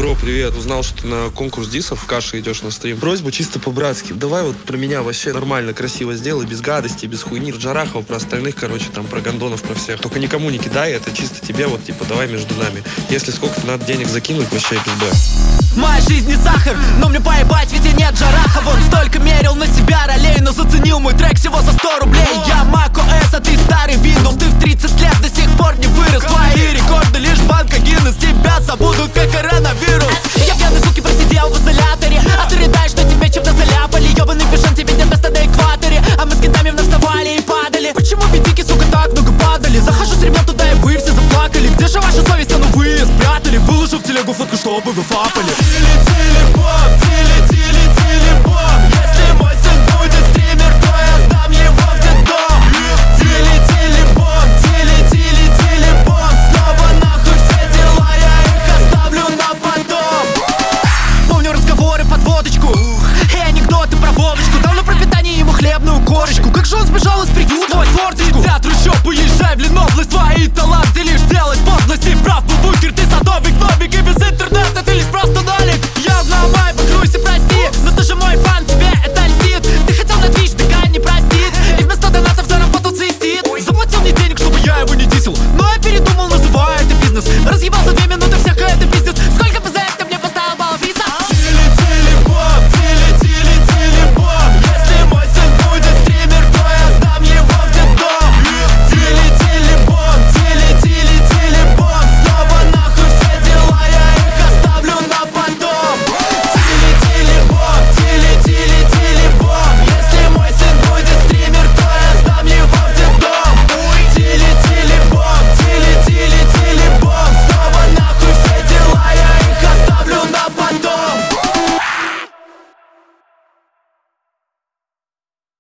Бро, привет. Узнал, что ты на конкурс дисов в Каше идешь на стрим. Просьба чисто по-братски. Давай вот про меня вообще нормально, красиво сделай, без гадости, без хуйни. Джарахова, про остальных, короче, там, про гондонов, про всех. Только никому не кидай, это чисто тебе, вот, типа, давай между нами. Если сколько-то надо денег закинуть, вообще пизда. Моя жизнь не сахар, но мне поебать, ведь и нет Джарахова. Он столько мерил на себя ролей, но заценил мой трек всего за 100 рублей. Я Mac OS, а ты старый Windows. Ты в 30 лет до сих пор не вырос. Твои рекорды лишь банка Гиннес. Тебя забудут как коронавирус. Я пьяный, суки, просидел в изоляторе, а ты рыдаешь, что тебе чем-то заляпали. Ёбаный пижон, тебе нет места на экваторе, а мы с кентами вновь вставали и падали. Почему бедики, сука, так много падали? Захожу с ребят туда, и вы все заплакали. Где же ваша совесть, а ну вы спрятали? Выложу в телегу фотку, чтобы вы фапали.